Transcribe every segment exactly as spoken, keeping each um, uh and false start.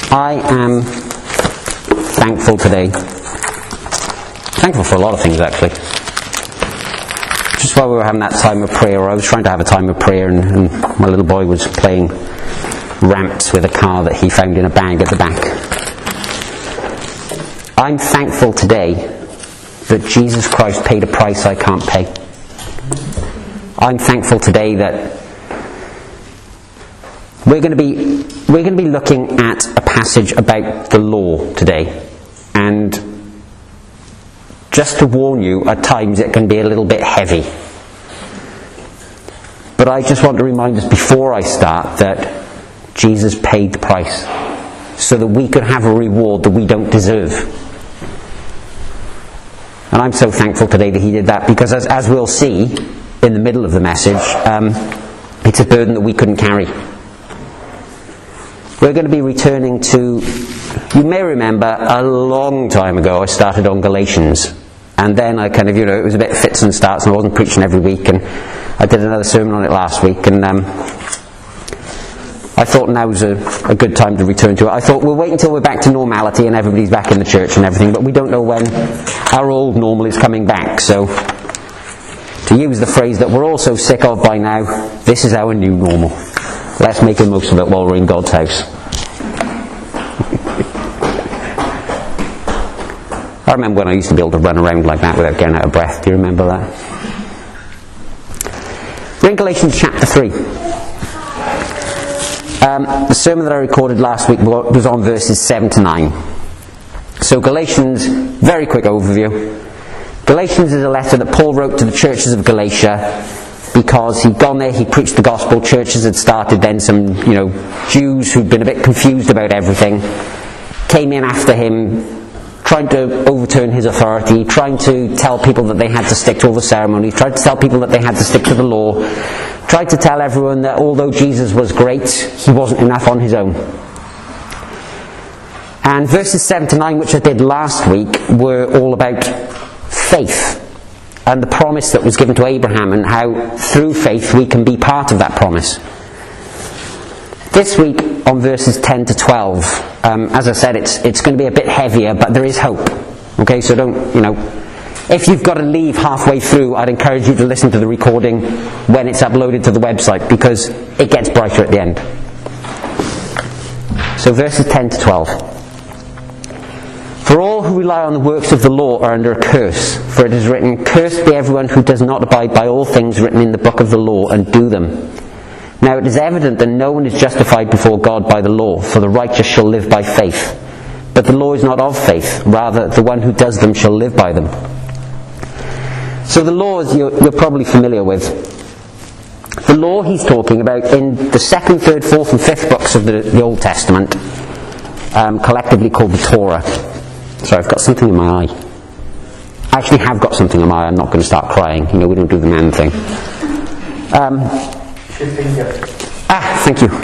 I am thankful today. Thankful for a lot of things, actually. Just while we were having that time of prayer, I was trying to have a time of prayer, and, and my little boy was playing ramps with a car that he found in a bag at the back. I'm thankful today that Jesus Christ paid a price I can't pay. I'm thankful today that we're going to be we're going to be looking at a passage about the law today, and just to warn you, at times it can be a little bit heavy. But I just want to remind us before I start that Jesus paid the price so that we could have a reward that we don't deserve. And I'm so thankful today that he did that, because as, as we'll see in the middle of the message, um, it's a burden that we couldn't carry. We're going to be returning to, you may remember, a long time ago I started on Galatians. And then I kind of, you know, it was a bit fits and starts, and I wasn't preaching every week. And I did another sermon on it last week. And um, I thought now was a, a good time to return to it. I thought we'll wait until we're back to normality and everybody's back in the church and everything. But we don't know when our old normal is coming back. So, to use the phrase that we're all so sick of by now, this is our new normal. Let's make the most of it while we're in God's house. I remember when I used to be able to run around like that without getting out of breath. Do you remember that? We're in Galatians chapter three. Um, the sermon that I recorded last week was on verses seven to nine. So Galatians, very quick overview. Galatians is a letter that Paul wrote to the churches of Galatia, because he'd gone there, he preached the gospel, churches had started, then some, you know, Jews who'd been a bit confused about everything came in after him, trying to overturn his authority, trying to tell people that they had to stick to all the ceremonies, tried to tell people that they had to stick to the law, tried to tell everyone that although Jesus was great, he wasn't enough on his own. And verses seven to nine, which I did last week, were all about faith and the promise that was given to Abraham, and how through faith we can be part of that promise. This week on verses ten to twelve, um, as I said, it's it's going to be a bit heavier, but there is hope. Okay, so don't, you know, if you've got to leave halfway through, I'd encourage you to listen to the recording when it's uploaded to the website, because it gets brighter at the end. So verses ten to twelve. For all who rely on the works of the law are under a curse, for it is written, "Cursed be everyone who does not abide by all things written in the book of the law and do them." Now it is evident that no one is justified before God by the law, for the righteous shall live by faith. But the law is not of faith, rather the one who does them shall live by them. So the law, as you're, you're probably familiar with, the law he's talking about in the second, third, fourth and fifth books of the, the Old Testament, um, collectively called the Torah. Sorry, I've got something in my eye. I actually have got something in my eye. I'm not going to start crying. You know, we don't do the man thing. Um, ah, thank you.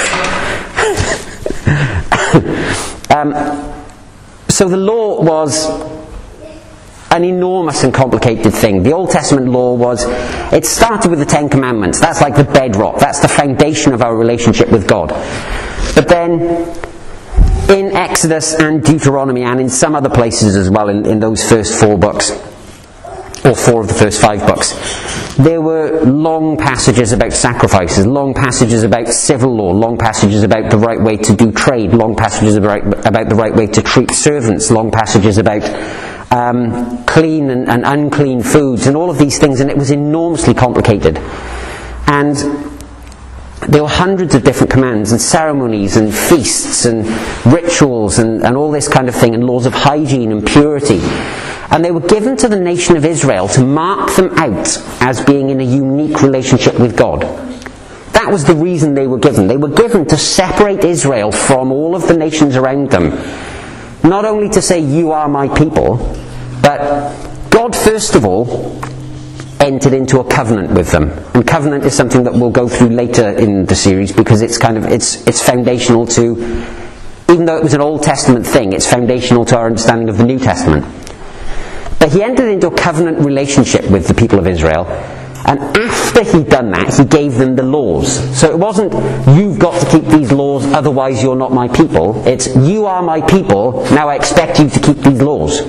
um, so the law was an enormous and complicated thing. The Old Testament law was, it started with the Ten Commandments. That's like the bedrock. That's the foundation of our relationship with God. But then in Exodus and Deuteronomy, and in some other places as well, in, in those first four books, or four of the first five books, there were long passages about sacrifices, long passages about civil law, long passages about the right way to do trade, long passages about, about the right way to treat servants, long passages about um, clean and, and unclean foods, and all of these things, and it was enormously complicated. And there were hundreds of different commands and ceremonies and feasts and rituals and, and all this kind of thing, and laws of hygiene and purity. And they were given to the nation of Israel to mark them out as being in a unique relationship with God. That was the reason they were given. They were given to separate Israel from all of the nations around them. Not only to say, "You are my people," but God, first of all, entered into a covenant with them. And covenant is something that we'll go through later in the series, because it's kind of it's it's foundational to, even though it was an Old Testament thing, it's foundational to our understanding of the New Testament. But he entered into a covenant relationship with the people of Israel, And after he'd done that, he gave them the laws. So it wasn't, you've got to keep these laws, otherwise you're not my people. It's, you are my people, now I expect you to keep these laws.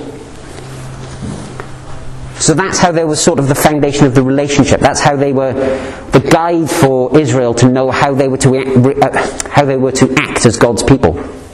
So that's how there was sort of the foundation of the relationship. That's how they were the guide for Israel to know how they were to act, uh, how they were to act as God's people.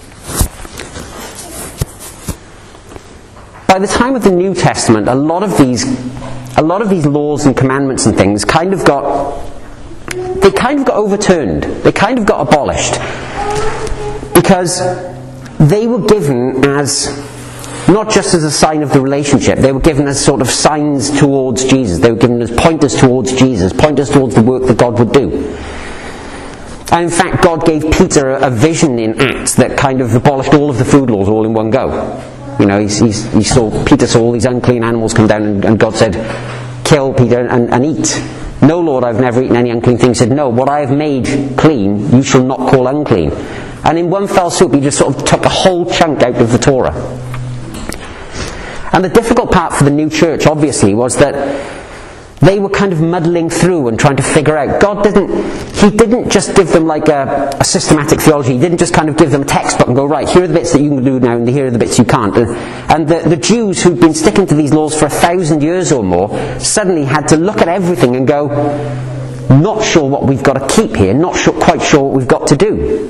By the time of the New Testament, a lot of these, a lot of these laws and commandments and things kind of got, they kind of got overturned. They kind of got abolished because they were given as, not just as a sign of the relationship, they were given as sort of signs towards Jesus. They were given as pointers towards Jesus, pointers towards the work that God would do. And in fact, God gave Peter a vision in Acts that kind of abolished all of the food laws all in one go. You know, he's, he's, he saw, Peter saw all these unclean animals come down, and, and God said, kill, Peter, and, and eat. No, Lord, I've never eaten any unclean thing. He said, no, what I have made clean, you shall not call unclean. And in one fell swoop, he just sort of took a whole chunk out of the Torah. And the difficult part for the new church, obviously, was that they were kind of muddling through and trying to figure out. God didn't, He didn't just give them like a, a systematic theology. He didn't just kind of give them a textbook and go, right, here are the bits that you can do now, and here are the bits you can't. And the, the Jews who'd been sticking to these laws for a thousand years or more suddenly had to look at everything and go, not sure what we've got to keep here, not sure, quite sure what we've got to do.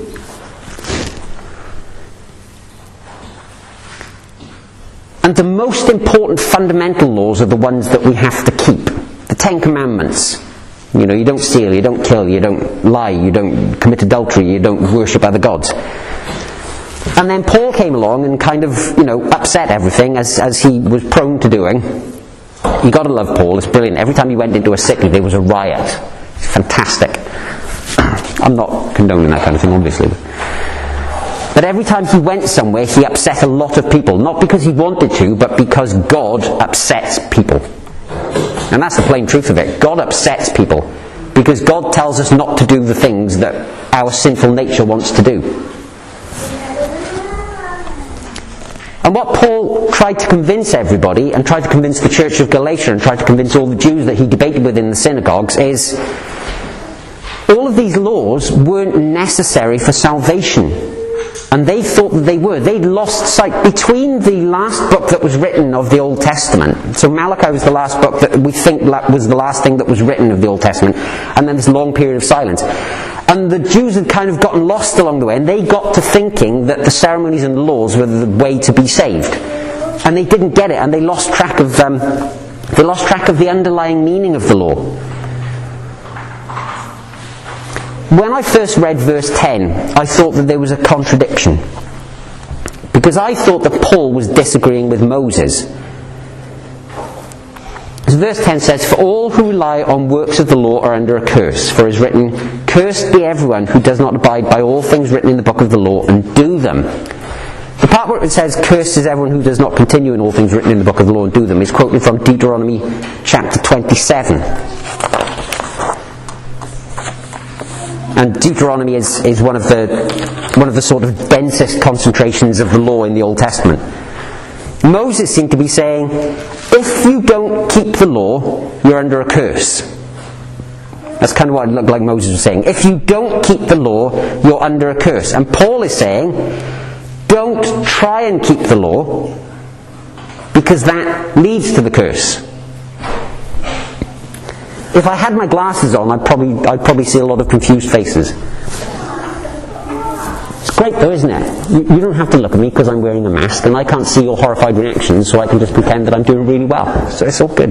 And the most important fundamental laws are the ones that we have to keep. The Ten Commandments. You know, you don't steal, you don't kill, you don't lie, you don't commit adultery, you don't worship other gods. And then Paul came along and kind of, you know, upset everything, as, as he was prone to doing. You got to love Paul, it's brilliant. Every time he went into a city, there was a riot. It's fantastic. I'm not condoning that kind of thing, obviously. But every time he went somewhere, he upset a lot of people. Not because he wanted to, but because God upsets people. And that's the plain truth of it. God upsets people because God tells us not to do the things that our sinful nature wants to do. And what Paul tried to convince everybody, and tried to convince the church of Galatia, and tried to convince all the Jews that he debated with in the synagogues, is all of these laws weren't necessary for salvation. And they thought that they were. They'd lost sight. Between the last book that was written of the Old Testament, so Malachi was the last book that we think was the last thing that was written of the Old Testament, and then this long period of silence. And the Jews had kind of gotten lost along the way, and they got to thinking that the ceremonies and the laws were the way to be saved. And they didn't get it, and they lost track of, um, they lost track of the underlying meaning of the law. When I first read verse ten, I thought that there was a contradiction. Because I thought that Paul was disagreeing with Moses. As verse ten says, for all who rely on works of the law are under a curse. For it is written, cursed be everyone who does not abide by all things written in the book of the law and do them. The part where it says, cursed is everyone who does not continue in all things written in the book of the law and do them, is quoted from Deuteronomy chapter twenty-seven. And Deuteronomy is, is one of the one of the sort of densest concentrations of the law in the Old Testament. Moses seemed to be saying, if you don't keep the law, you're under a curse. That's kind of what it looked like Moses was saying. If you don't keep the law, you're under a curse. And Paul is saying, don't try and keep the law, because that leads to the curse. If I had my glasses on, I'd probably, I'd probably see a lot of confused faces. It's great though, isn't it? You, you don't have to look at me because I'm wearing a mask, and I can't see your horrified reactions, so I can just pretend that I'm doing really well. So it's all good.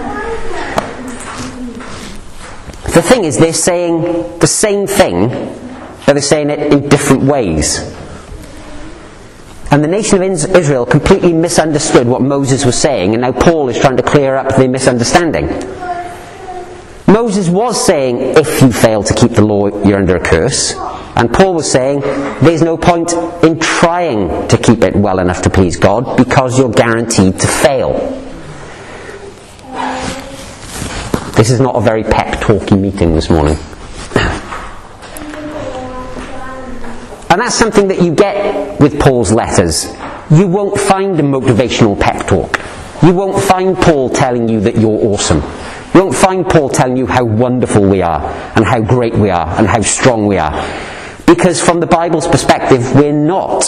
The thing is, they're saying the same thing, but they're saying it in different ways. And the nation of Israel completely misunderstood what Moses was saying, and now Paul is trying to clear up their misunderstanding. Moses was saying, if you fail to keep the law, you're under a curse. And Paul was saying, there's no point in trying to keep it well enough to please God, because you're guaranteed to fail. This is not a very pep-talky meeting this morning. And that's something that you get with Paul's letters. You won't find a motivational pep talk. You won't find Paul telling you that you're awesome. We won't find Paul telling you how wonderful we are, and how great we are, and how strong we are. Because from the Bible's perspective, we're not.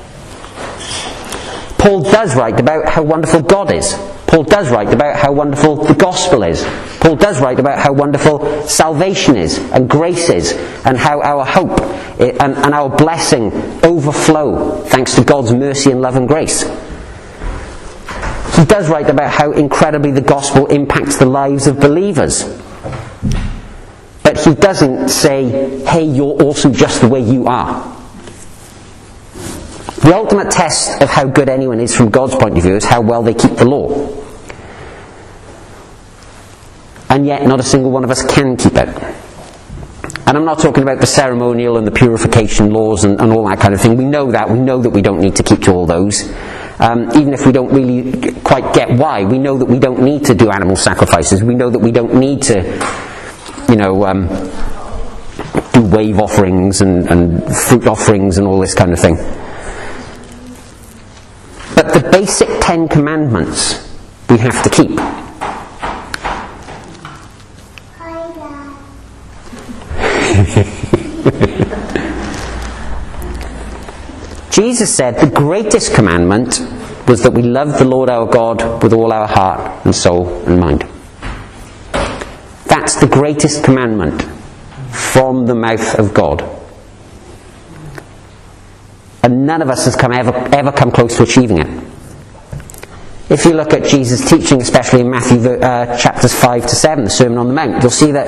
Paul does write about how wonderful God is. Paul does write about how wonderful the gospel is. Paul does write about how wonderful salvation is, and grace is, and how our hope and, and our blessing overflow thanks to God's mercy and love and grace. He does write about how incredibly the gospel impacts the lives of believers. But he doesn't say, hey, you're awesome just the way you are. The ultimate test of how good anyone is from God's point of view is how well they keep the law. And yet not a single one of us can keep it. And I'm not talking about the ceremonial and the purification laws and, and all that kind of thing. We know that. We know that we don't need to keep to all those. Um, even if we don't really quite get why. We know that we don't need to do animal sacrifices. We know that we don't need to, you know, um, do wave offerings and, and fruit offerings and all this kind of thing. But the basic Ten Commandments we have to keep. Jesus said the greatest commandment was that we love the Lord our God with all our heart and soul and mind. That's the greatest commandment from the mouth of God. And none of us has come ever, ever come close to achieving it. If you look at Jesus' teaching, especially in Matthew uh, chapters five to seven, the Sermon on the Mount, you'll see that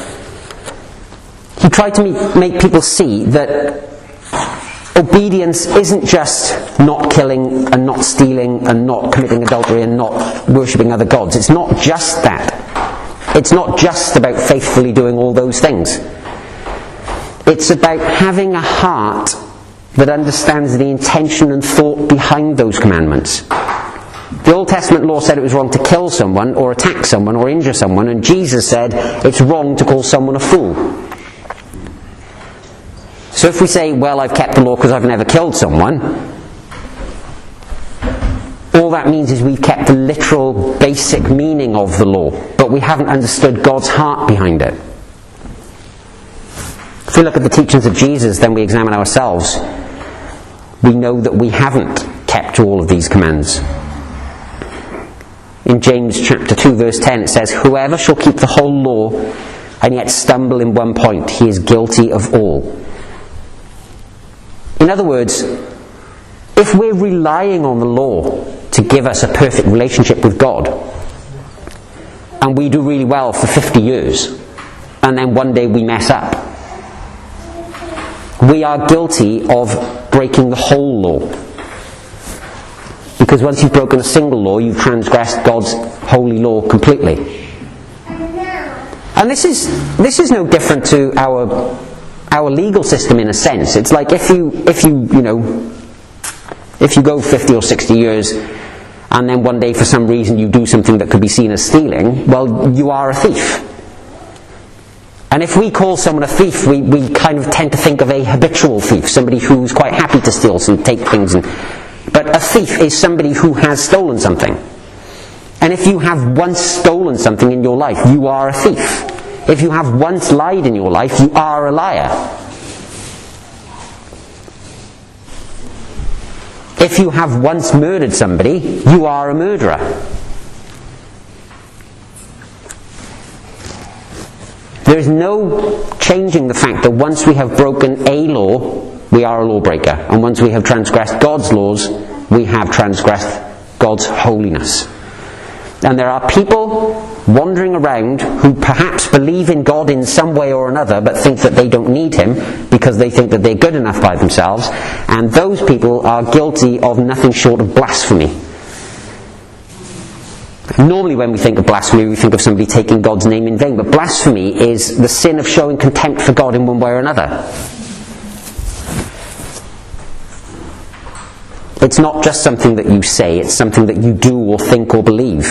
he tried to meet, make people see that obedience isn't just not killing and not stealing and not committing adultery and not worshipping other gods. It's not just that. It's not just about faithfully doing all those things. It's about having a heart that understands the intention and thought behind those commandments. The Old Testament law said it was wrong to kill someone or attack someone or injure someone, and Jesus said it's wrong to call someone a fool. So if we say, well, I've kept the law because I've never killed someone, all that means is we've kept the literal basic meaning of the law, but we haven't understood God's heart behind it. If we look at the teachings of Jesus, then we examine ourselves. We know that we haven't kept all of these commands. In James chapter two verse ten it says, whoever shall keep the whole law and yet stumble in one point, he is guilty of all. In other words, if we're relying on the law to give us a perfect relationship with God, and we do really well for fifty years, and then one day we mess up, we are guilty of breaking the whole law. Because once you've broken a single law, you've transgressed God's holy law completely. And this is this is no different to our our legal system in a sense. It's like if you if you you know if you go fifty or sixty years and then one day for some reason you do something that could be seen as stealing, well, you are a thief. And if we call someone a thief, we, we kind of tend to think of a habitual thief, somebody who's quite happy to steal and take things. And, but a thief is somebody who has stolen something. And if you have once stolen something in your life, you are a thief. If you have once lied in your life, you are a liar. If you have once murdered somebody, you are a murderer. There is no changing the fact that once we have broken a law, we are a lawbreaker. And once we have transgressed God's laws, we have transgressed God's holiness. And there are people wandering around who perhaps believe in God in some way or another, but think that they don't need Him because they think that they're good enough by themselves. And those people are guilty of nothing short of blasphemy. Normally when we think of blasphemy, we think of somebody taking God's name in vain. But blasphemy is the sin of showing contempt for God in one way or another. It's not just something that you say, it's something that you do or think or believe.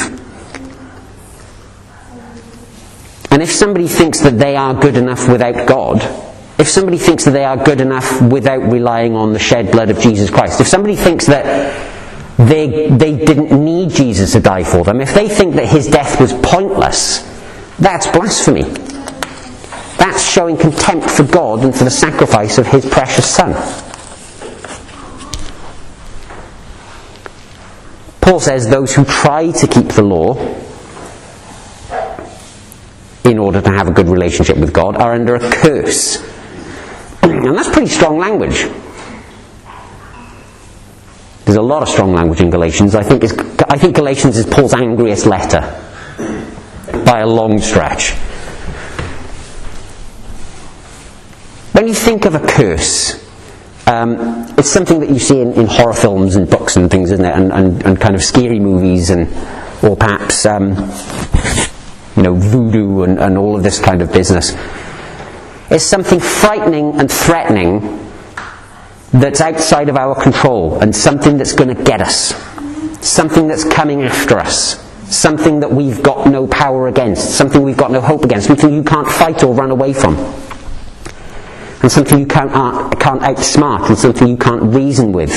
And if somebody thinks that they are good enough without God, if somebody thinks that they are good enough without relying on the shed blood of Jesus Christ, if somebody thinks that They, they didn't need Jesus to die for them, if they think that His death was pointless That's blasphemy. That's showing contempt for God and for the sacrifice of his precious Son. Paul says those who try to keep the law in order to have a good relationship with God are under a curse. And that's pretty strong language. There's a lot of strong language in Galatians. I think, it's, I think Galatians is Paul's angriest letter by a long stretch. When you think of a curse, um, it's something that you see in, in horror films and books and things, isn't it? And, and, and kind of scary movies, and or perhaps um, you know, voodoo and, and all of this kind of business. It's something frightening and threatening that's outside of our control, and something that's going to get us, something that's coming after us, something that we've got no power against, something we've got no hope against, something you can't fight or run away from, and something you can't, uh, can't outsmart, and something you can't reason with.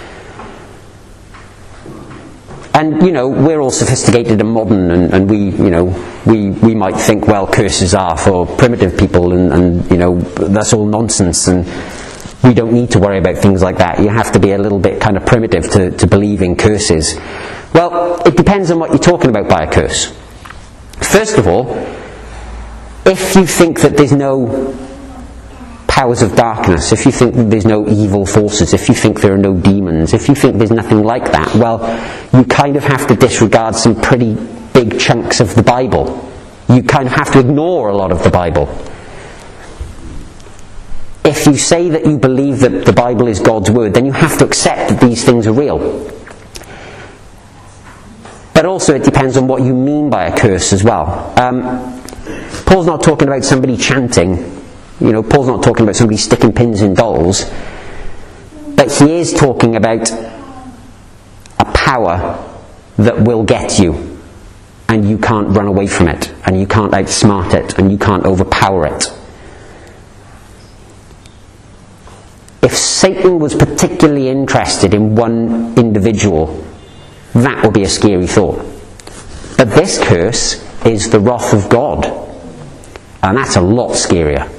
And, you know, we're all sophisticated and modern, and, and we, you know, we, we might think, well, curses are for primitive people, and, and, you know, that's all nonsense, and we don't need to worry about things like that. You have to be a little bit kind of primitive to, to believe in curses. Well, it depends on what you're talking about by a curse. First of all, if you think that there's no powers of darkness, if you think that there's no evil forces, if you think there are no demons, if you think there's nothing like that, well, you kind of have to disregard some pretty big chunks of the Bible. You kind of have to ignore a lot of the Bible. If you say that you believe that the Bible is God's word, then you have to accept that these things are real. But also it depends on what you mean by a curse as well. Um, Paul's not talking about somebody chanting. You know, Paul's not talking about somebody sticking pins in dolls. But he is talking about a power that will get you, and you can't run away from it, and you can't outsmart it, and you can't overpower it. If Satan was particularly interested in one individual, that would be a scary thought. But this curse is the wrath of God, and that's a lot scarier.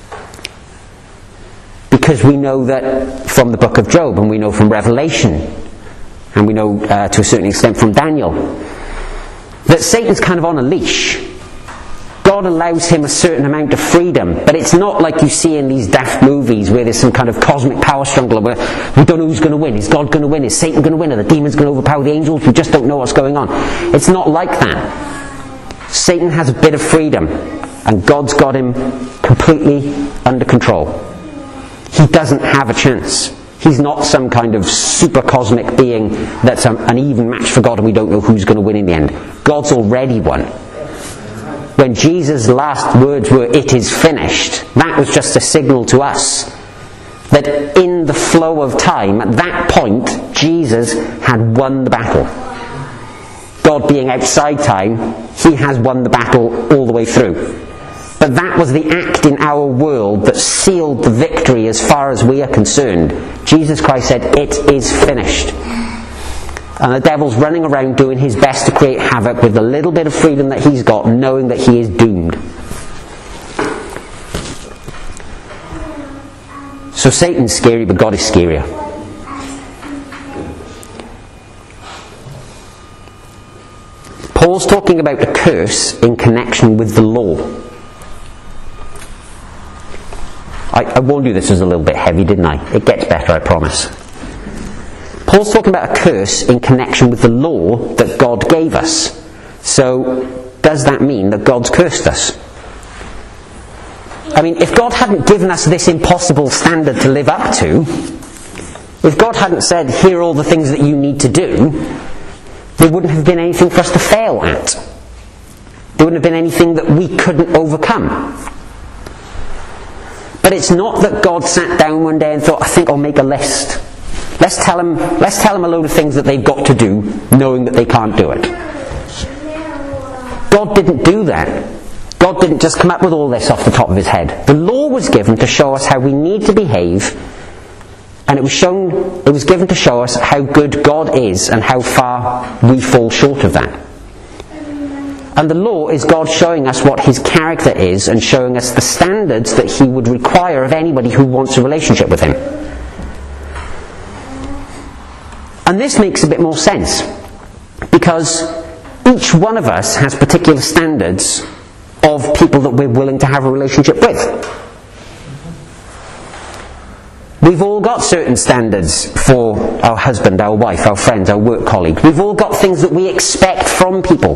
Because we know that from the book of Job, and we know from Revelation, and we know uh, to a certain extent from Daniel, that Satan's kind of on a leash. God allows him a certain amount of freedom, but it's not like you see in these daft movies where there's some kind of cosmic power struggle where we don't know who's going to win. Is God going to win? Is Satan going to win? Are the demons going to overpower the angels? We just don't know what's going on. It's not like that. Satan has a bit of freedom, and God's got him completely under control. He doesn't have a chance. He's not some kind of super cosmic being that's an even match for God, and we don't know who's going to win in the end. God's already won. When Jesus' last words were, "It is finished," that was just a signal to us that in the flow of time, at that point, Jesus had won the battle. God being outside time, he has won the battle all the way through. But that was the act in our world that sealed the victory as far as we are concerned. Jesus Christ said, "It is finished." And the devil's running around doing his best to create havoc with the little bit of freedom that he's got, knowing that he is doomed. So Satan's scary, but God is scarier. Paul's talking about a curse in connection with the law. I, I warned you this was a little bit heavy, didn't I? It gets better, I promise. Paul's talking about a curse in connection with the law that God gave us. So, does that mean that God's cursed us? I mean, if God hadn't given us this impossible standard to live up to, if God hadn't said, "Here are all the things that you need to do," there wouldn't have been anything for us to fail at. There wouldn't have been anything that we couldn't overcome. But it's not that God sat down one day and thought, "I think I'll make a list. Let's tell them, let's tell them a load of things that they've got to do, knowing that they can't do it." God didn't do that. God didn't just come up with all this off the top of his head. The law was given to show us how we need to behave, and it was shown, it was given to show us how good God is and how far we fall short of that. And the law is God showing us what his character is and showing us the standards that he would require of anybody who wants a relationship with him. And this makes a bit more sense, because each one of us has particular standards of people that we're willing to have a relationship with. We've all got certain standards for our husband, our wife, our friends, our work colleague. We've all got things that we expect from people.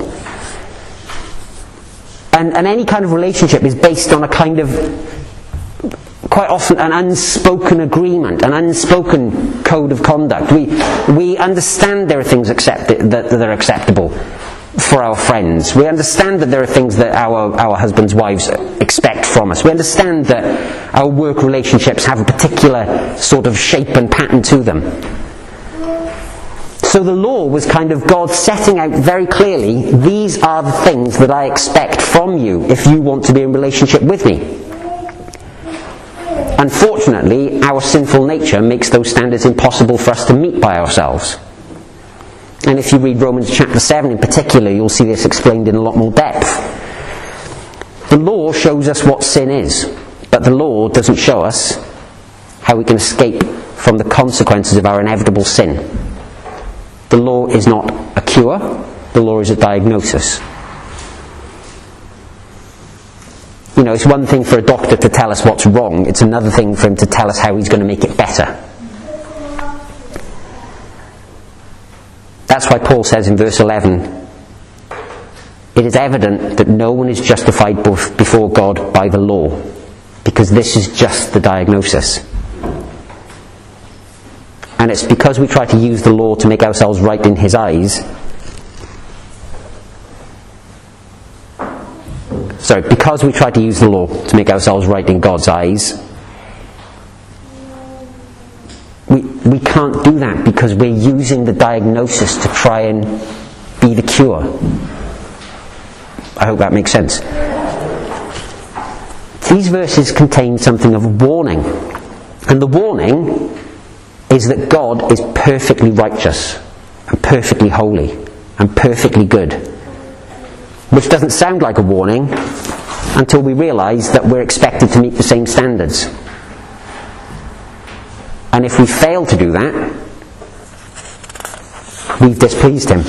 And, and any kind of relationship is based on a kind of, quite often, an unspoken agreement, an unspoken code of conduct. We, we understand there are things accept, that, that are acceptable for our friends. We understand that there are things that our, our husbands' wives expect from us. We understand that our work relationships have a particular sort of shape and pattern to them. So the law was kind of God setting out very clearly, these are the things that I expect from you if you want to be in relationship with me. Unfortunately, our sinful nature makes those standards impossible for us to meet by ourselves. And if you read Romans chapter seven in particular, you'll see this explained in a lot more depth. The law shows us what sin is, but the law doesn't show us how we can escape from the consequences of our inevitable sin. The law is not a cure, the law is a diagnosis. You know, it's one thing for a doctor to tell us what's wrong, it's another thing for him to tell us how he's going to make it better. That's why Paul says in verse eleven, it is evident that no one is justified before God by the law, because this is just the diagnosis. And it's because we try to use the law to make ourselves right in his eyes. Sorry, because we try to use the law to make ourselves right in God's eyes, we, we can't do that because we're using the diagnosis to try and be the cure. I hope that makes sense. These verses contain something of a warning. And the warning is that God is perfectly righteous and perfectly holy and perfectly good. Which doesn't sound like a warning until we realise that we're expected to meet the same standards. And if we fail to do that, we've displeased him.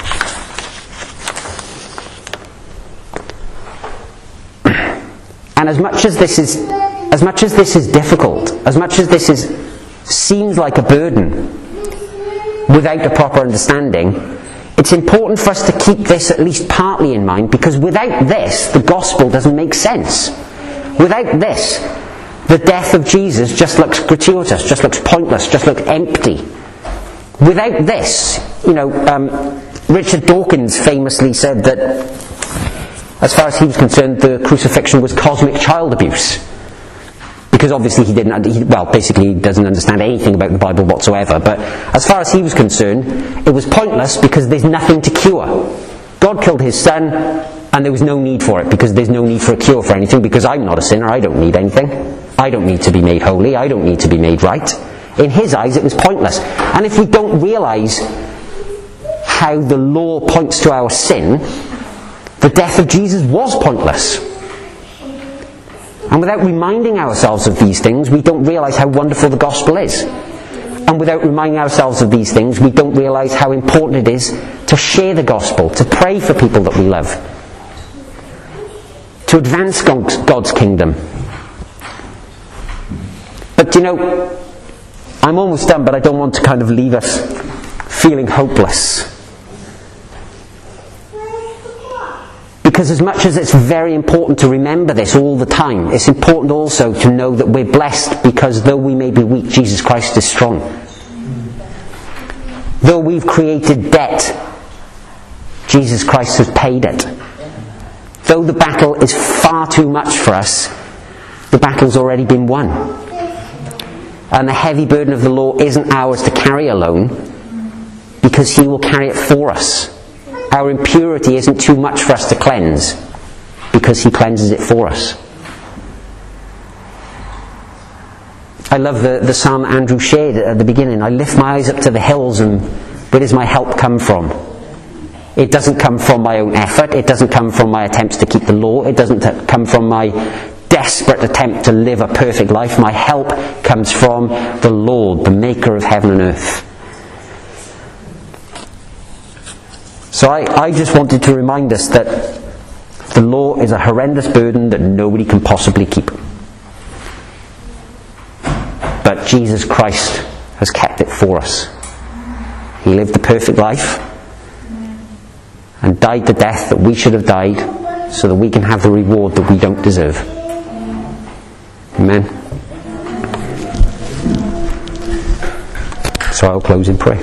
And as much as this is as much as this is difficult, as much as this is seems like a burden without a proper understanding, it's important for us to keep this at least partly in mind, because without this, the gospel doesn't make sense. Without this, the death of Jesus just looks gratuitous, just looks pointless, just looks empty. Without this, you know, um, Richard Dawkins famously said that, as far as he was concerned, the crucifixion was cosmic child abuse. Because obviously he didn't, he, well, basically he doesn't understand anything about the Bible whatsoever. But as far as he was concerned, it was pointless because there's nothing to cure. God killed his son, and there was no need for it, because there's no need for a cure for anything, because I'm not a sinner, I don't need anything. I don't need to be made holy, I don't need to be made right. In his eyes it was pointless. And if we don't realise how the law points to our sin, the death of Jesus was pointless. And without reminding ourselves of these things, we don't realise how wonderful the gospel is. And without reminding ourselves of these things, we don't realise how important it is to share the gospel, to pray for people that we love, to advance God's kingdom. But you know, I'm almost done, but I don't want to kind of leave us feeling hopeless. Because as much as it's very important to remember this all the time, it's important also to know that we're blessed, because though we may be weak, Jesus Christ is strong. Though we've created debt, Jesus Christ has paid it. Though the battle is far too much for us, the battle's already been won. And the heavy burden of the law isn't ours to carry alone, because he will carry it for us. Our impurity isn't too much for us to cleanse, because he cleanses it for us. I love the, the psalm Andrew shared at the beginning. I lift my eyes up to the hills, and where does my help come from? It doesn't come from my own effort. It doesn't come from my attempts to keep the law. It doesn't t- come from my desperate attempt to live a perfect life. My help comes from the Lord, the maker of heaven and earth. So I, I just wanted to remind us that the law is a horrendous burden that nobody can possibly keep. But Jesus Christ has kept it for us. He lived the perfect life and died the death that we should have died so that we can have the reward that we don't deserve. Amen. So I'll close in prayer.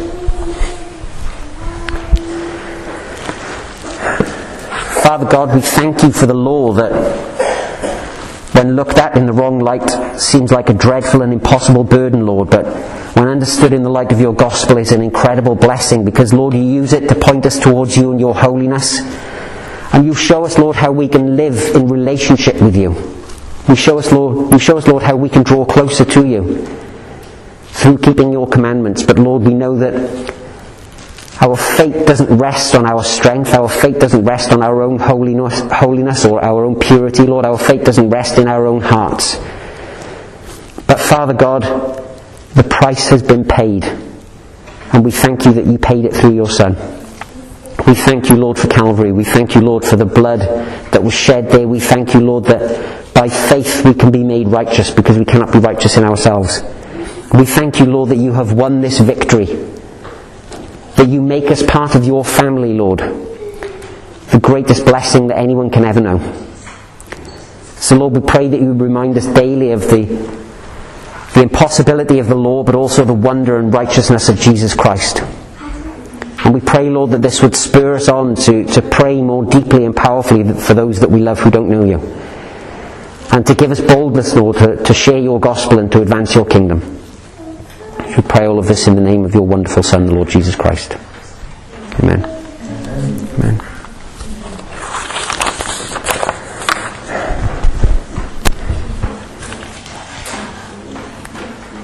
Father God, we thank you for the law that, when looked at in the wrong light, seems like a dreadful and impossible burden, Lord, but when understood in the light of your gospel is an incredible blessing, because, Lord, you use it to point us towards you and your holiness. And you show us, Lord, how we can live in relationship with you. You show us, Lord, you show us, Lord, how we can draw closer to you through keeping your commandments. But, Lord, we know that our faith doesn't rest on our strength. Our faith doesn't rest on our own holiness, holiness or our own purity, Lord. Our faith doesn't rest in our own hearts. But, Father God, the price has been paid. And we thank you that you paid it through your Son. We thank you, Lord, for Calvary. We thank you, Lord, for the blood that was shed there. We thank you, Lord, that by faith we can be made righteous, because we cannot be righteous in ourselves. We thank you, Lord, that you have won this victory. That you make us part of your family, Lord. The greatest blessing that anyone can ever know. So, Lord, we pray that you would remind us daily of the, the impossibility of the law, but also the wonder and righteousness of Jesus Christ. And we pray, Lord, that this would spur us on to, to pray more deeply and powerfully for those that we love who don't know you. And to give us boldness, Lord, to, to share your gospel and to advance your kingdom. We pray all of this in the name of your wonderful Son, the Lord Jesus Christ. Amen. Amen. Amen.